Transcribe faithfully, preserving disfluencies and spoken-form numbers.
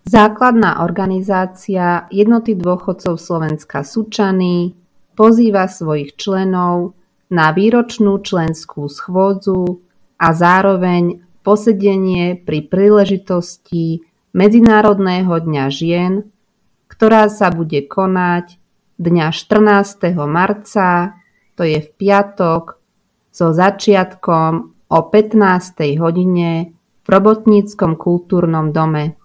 Základná organizácia Jednoty dôchodcov Slovenska Sučany pozýva svojich členov na výročnú členskú schôdzu a zároveň posedenie pri príležitosti Medzinárodného dňa žien, ktorá sa bude konať dňa štrnásteho marca, to je v piatok, so začiatkom o pätnástej hodine v Robotníckom kultúrnom dome.